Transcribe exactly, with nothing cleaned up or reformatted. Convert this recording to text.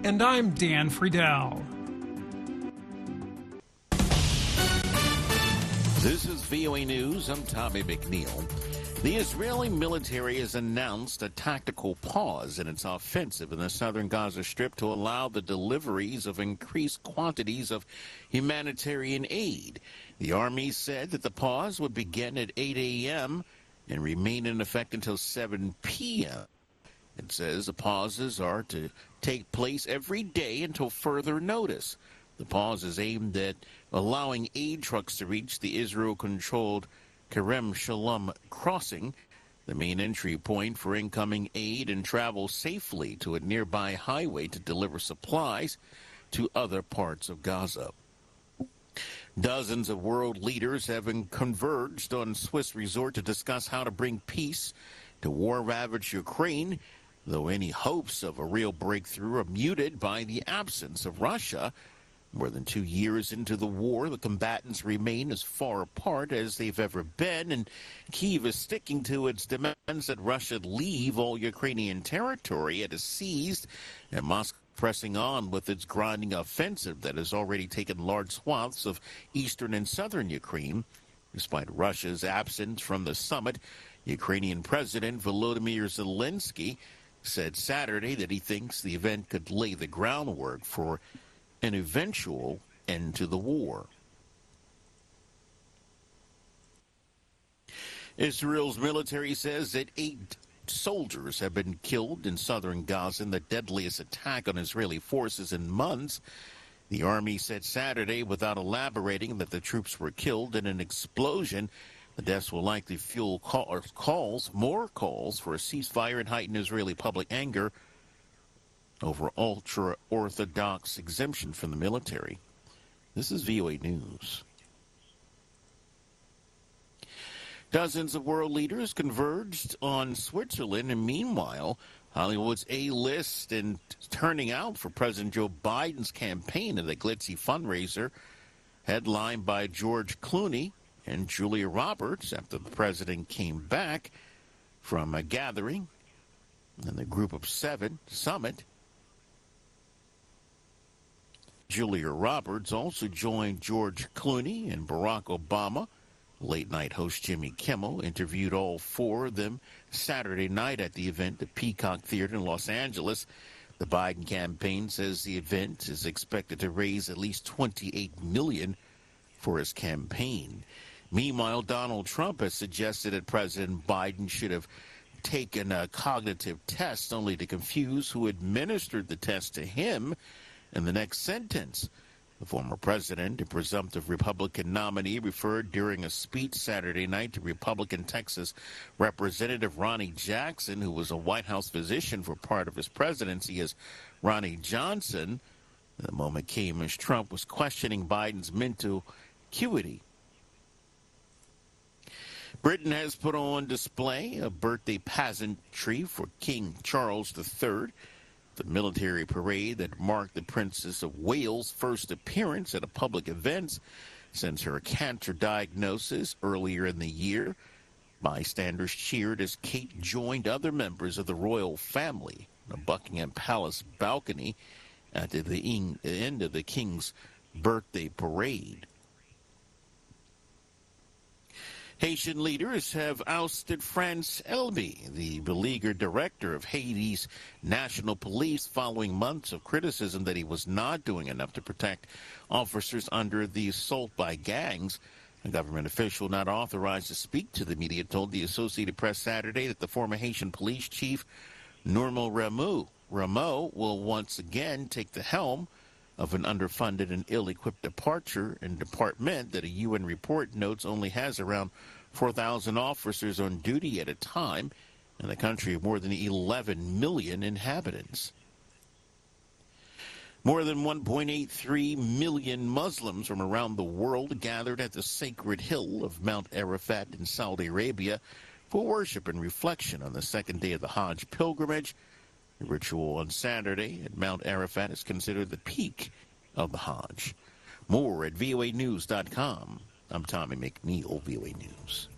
And I'm Dan Friedel. This is V O A News. I'm Tommy McNeil. The Israeli military has announced a tactical pause in its offensive in the southern Gaza Strip to allow the deliveries of increased quantities of humanitarian aid. The army said that the pause would begin at eight a.m. and remain in effect until seven p.m. It says the pauses are to take place every day until further notice. The pause is aimed at allowing aid trucks to reach the Israel-controlled Kerem Shalom crossing, the main entry point for incoming aid, and travel safely to a nearby highway to deliver supplies to other parts of Gaza. Dozens of world leaders have converged on Swiss resort to discuss how to bring peace to war-ravaged Ukraine, though any hopes of a real breakthrough are muted by the absence of Russia. More than two years into the war, the combatants remain as far apart as they've ever been, and Kyiv is sticking to its demands that Russia leave all Ukrainian territory it has seized, and Moscow pressing on with its grinding offensive that has already taken large swaths of eastern and southern Ukraine. Despite Russia's absence from the summit, Ukrainian President Volodymyr Zelensky said Saturday that he thinks the event could lay the groundwork for an eventual end to the war. Israel's military says that eight soldiers have been killed in southern Gaza in the deadliest attack on Israeli forces in months. The army said Saturday, without elaborating, that the troops were killed in an explosion. The deaths will likely fuel call, calls, more calls for a ceasefire and heighten Israeli public anger over ultra-Orthodox exemption from the military. This is V O A News. Dozens of world leaders converged on Switzerland, and meanwhile, Hollywood's A-list and turning out for President Joe Biden's campaign at the glitzy fundraiser, headlined by George Clooney and Julia Roberts after the president came back from a gathering in the Group of Seven summit. Julia Roberts also joined George Clooney and Barack Obama. Late-night host Jimmy Kimmel interviewed all four of them Saturday night at the event at Peacock Theater in Los Angeles. The Biden campaign says the event is expected to raise at least twenty-eight million dollars for his campaign. Meanwhile, Donald Trump has suggested that President Biden should have taken a cognitive test, only to confuse who administered the test to him in the next sentence. The former president, a presumptive Republican nominee, referred during a speech Saturday night to Republican Texas Representative Ronnie Jackson, who was a White House physician for part of his presidency, as Ronnie Johnson. The moment came as Trump was questioning Biden's mental acuity. Britain has put on display a birthday pageantry for King Charles the Third. The military parade that marked the Princess of Wales' first appearance at a public event since her cancer diagnosis earlier in the year. Bystanders cheered as Kate joined other members of the royal family on a Buckingham Palace balcony at the end of the King's birthday parade. Haitian leaders have ousted France Elby, the beleaguered director of Haiti's national police, following months of criticism that he was not doing enough to protect officers under the assault by gangs. A government official not authorized to speak to the media told the Associated Press Saturday that the former Haitian police chief, Normal Rameau, Rameau will once again take the helm of an underfunded and ill-equipped departure and department that a U N report notes only has around four thousand officers on duty at a time in a country of more than eleven million inhabitants. More than one point eight three million Muslims from around the world gathered at the sacred hill of Mount Arafat in Saudi Arabia for worship and reflection on the second day of the Hajj pilgrimage. The ritual on Saturday at Mount Arafat is considered the peak of the Hajj. More at V O A news dot com. I'm Tommy McNeil, V O A News.